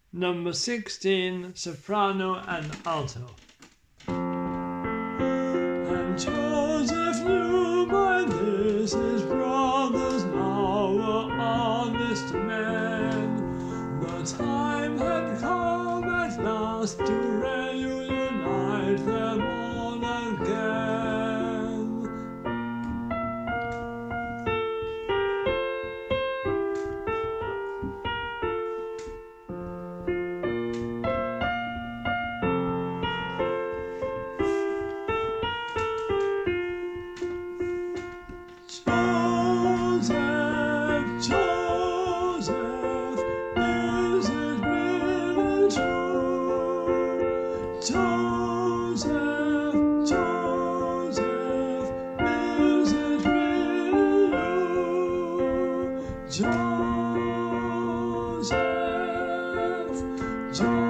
Number 16, soprano and alto. And Joseph knew by this his brothers now were honest men. The time had come at last to reunite them all again. Joseph, Joseph, is it really true? Joseph, Joseph, is it really you? Joseph, Joseph.